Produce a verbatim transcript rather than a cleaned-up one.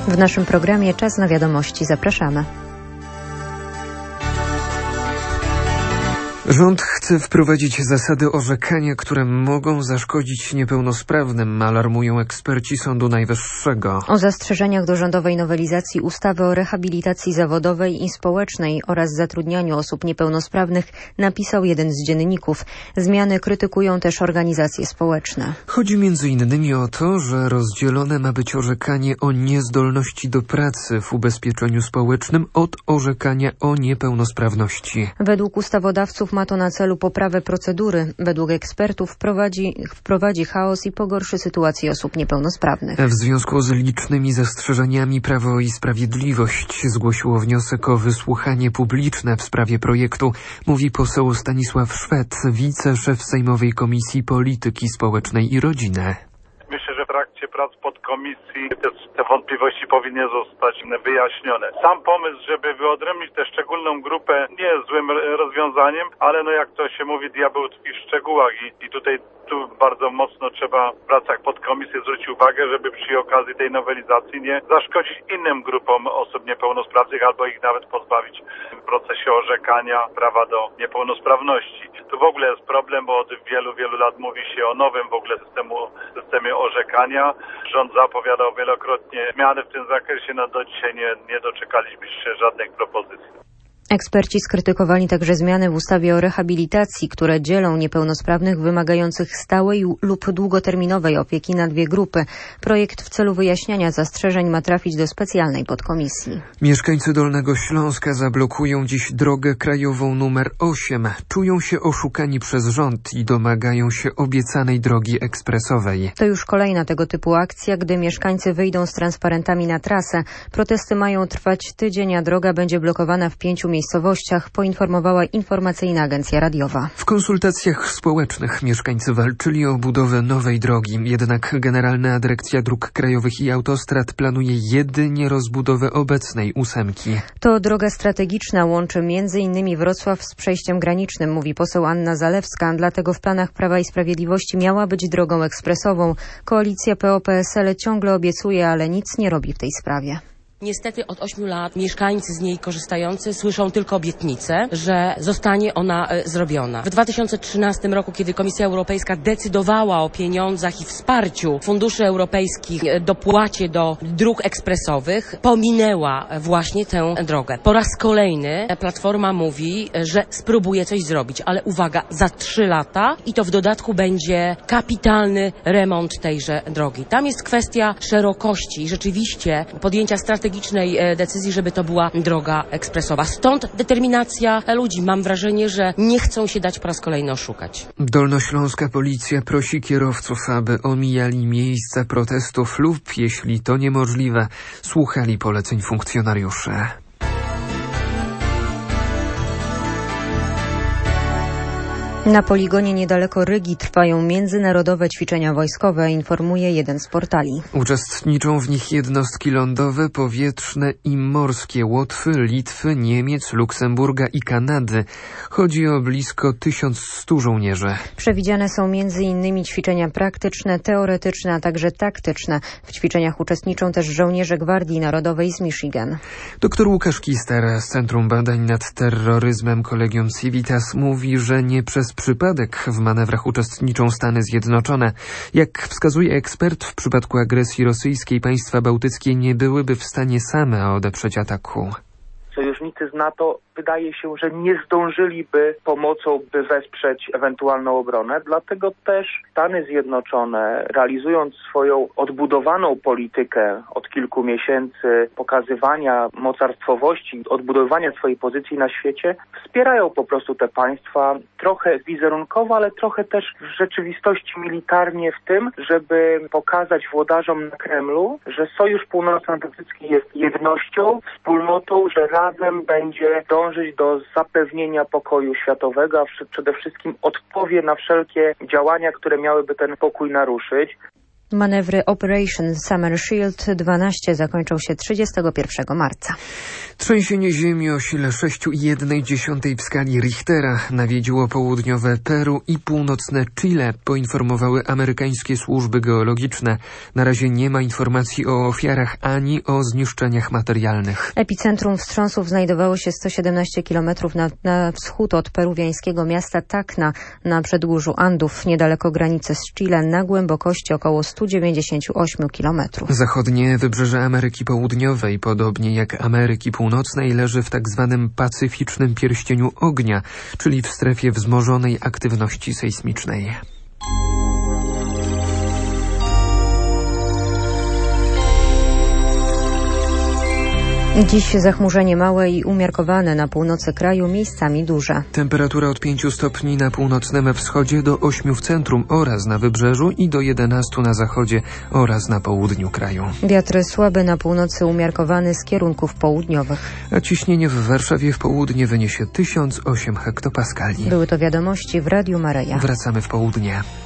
W naszym programie Czas na wiadomości. Zapraszamy. Rząd chce wprowadzić zasady orzekania, które mogą zaszkodzić niepełnosprawnym, alarmują eksperci Sądu Najwyższego. O zastrzeżeniach do rządowej nowelizacji ustawy o rehabilitacji zawodowej i społecznej oraz zatrudnianiu osób niepełnosprawnych napisał jeden z dzienników. Zmiany krytykują też organizacje społeczne. Chodzi między innymi o to, że rozdzielone ma być orzekanie o niezdolności do pracy w ubezpieczeniu społecznym od orzekania o niepełnosprawności. Według ustawodawców ma to na celu poprawę procedury. Według ekspertów wprowadzi, wprowadzi chaos i pogorszy sytuację osób niepełnosprawnych. W związku z licznymi zastrzeżeniami Prawo i Sprawiedliwość zgłosiło wniosek o wysłuchanie publiczne w sprawie projektu, mówi poseł Stanisław Szwed, wiceszef Sejmowej Komisji Polityki Społecznej i Rodziny. Myślę, że w trakcie prac podkomisji te, te wątpliwości powinny zostać wyjaśnione. Sam pomysł, żeby wyodrębnić tę szczególną grupę, nie jest złym rozwiązaniem, ale no jak to się mówi, diabeł tkwi w szczegółach i, i tutaj tu bardzo mocno trzeba w pracach podkomisji zwrócić uwagę, żeby przy okazji tej nowelizacji nie zaszkodzić innym grupom osób niepełnosprawnych albo ich nawet pozbawić w procesie orzekania prawa do niepełnosprawności. Tu w ogóle jest problem, bo od wielu, wielu lat mówi się o nowym w ogóle systemu, systemie orzekania. Rząd zapowiadał wielokrotnie zmiany w tym zakresie, no do dzisiaj nie, nie doczekaliśmy się żadnych propozycji. Eksperci skrytykowali także zmiany w ustawie o rehabilitacji, które dzielą niepełnosprawnych wymagających stałej lub długoterminowej opieki na dwie grupy. Projekt w celu wyjaśniania zastrzeżeń ma trafić do specjalnej podkomisji. Mieszkańcy Dolnego Śląska zablokują dziś drogę krajową numer osiem. Czują się oszukani przez rząd i domagają się obiecanej drogi ekspresowej. To już kolejna tego typu akcja, gdy mieszkańcy wyjdą z transparentami na trasę. Protesty mają trwać tydzień, a droga będzie blokowana w pięciu miejscowościach, poinformowała informacyjna agencja radiowa. W konsultacjach społecznych mieszkańcy walczyli o budowę nowej drogi, jednak Generalna Dyrekcja Dróg Krajowych i Autostrad planuje jedynie rozbudowę obecnej ósemki. To droga strategiczna, łączy między innymi Wrocław z przejściem granicznym, mówi poseł Anna Zalewska, dlatego w planach Prawa i Sprawiedliwości miała być drogą ekspresową. Koalicja P O P S L ciągle obiecuje, ale nic nie robi w tej sprawie. Niestety od ośmiu lat mieszkańcy z niej korzystający słyszą tylko obietnice, że zostanie ona e, zrobiona. W dwa tysiące trzynastym roku, kiedy Komisja Europejska decydowała o pieniądzach i wsparciu funduszy europejskich, e, dopłacie do dróg ekspresowych, pominęła właśnie tę drogę. Po raz kolejny Platforma mówi, że spróbuje coś zrobić, ale uwaga, za trzy lata i to w dodatku będzie kapitalny remont tejże drogi. Tam jest kwestia szerokości i rzeczywiście podjęcia strategii decyzji, żeby to była droga ekspresowa. Stąd determinacja ludzi. Mam wrażenie, że nie chcą się dać po raz kolejny oszukać. Dolnośląska policja prosi kierowców, aby omijali miejsca protestów lub, jeśli to niemożliwe, słuchali poleceń funkcjonariuszy. Na poligonie niedaleko Rygi trwają międzynarodowe ćwiczenia wojskowe, informuje jeden z portali. Uczestniczą w nich jednostki lądowe, powietrzne i morskie Łotwy, Litwy, Niemiec, Luksemburga i Kanady. Chodzi o blisko tysiąc stu żołnierzy. Przewidziane są między innymi ćwiczenia praktyczne, teoretyczne, a także taktyczne. W ćwiczeniach uczestniczą też żołnierze Gwardii Narodowej z Michigan. Doktor Łukasz Kister z Centrum Badań nad Terroryzmem Collegium Civitas mówi, że nie przez przypadek w manewrach uczestniczą Stany Zjednoczone. Jak wskazuje ekspert, w przypadku agresji rosyjskiej państwa bałtyckie nie byłyby w stanie same odeprzeć ataku. Sojusznicy z NATO wydaje się, że nie zdążyliby pomocą, by wesprzeć ewentualną obronę. Dlatego też Stany Zjednoczone, realizując swoją odbudowaną politykę od kilku miesięcy pokazywania mocarstwowości, odbudowania swojej pozycji na świecie, wspierają po prostu te państwa trochę wizerunkowo, ale trochę też w rzeczywistości militarnie w tym, żeby pokazać włodarzom na Kremlu, że Sojusz Północnoatlantycki jest jednością, wspólnotą, że razem będzie dążyć do zapewnienia pokoju światowego, a przede wszystkim odpowie na wszelkie działania, które miałyby ten pokój naruszyć. Manewry Operation Summer Shield dwanaście zakończą się trzydziestego pierwszego marca. Trzęsienie ziemi o sile sześć przecinek jeden w skali Richtera nawiedziło południowe Peru i północne Chile, poinformowały amerykańskie służby geologiczne. Na razie nie ma informacji o ofiarach ani o zniszczeniach materialnych. Epicentrum wstrząsów znajdowało się sto siedemnaście kilometrów na, na wschód od peruwiańskiego miasta Tacna na przedgórzu Andów, niedaleko granicy z Chile, na głębokości około sto dziewięćdziesiąt osiem kilometrów. Zachodnie wybrzeże Ameryki Południowej, podobnie jak Ameryki Północnej, leży w tak zwanym pacyficznym pierścieniu ognia, czyli w strefie wzmożonej aktywności sejsmicznej. Dziś zachmurzenie małe i umiarkowane na północy kraju, miejscami duże. Temperatura od pięciu stopni na północnym wschodzie do ośmiu w centrum oraz na wybrzeżu i do jedenastu na zachodzie oraz na południu kraju. Wiatr słaby na północy, umiarkowany z kierunków południowych. A ciśnienie w Warszawie w południe wyniesie tysiąc osiem hektopaskali. Były to wiadomości w Radiu Maryja. Wracamy w południe.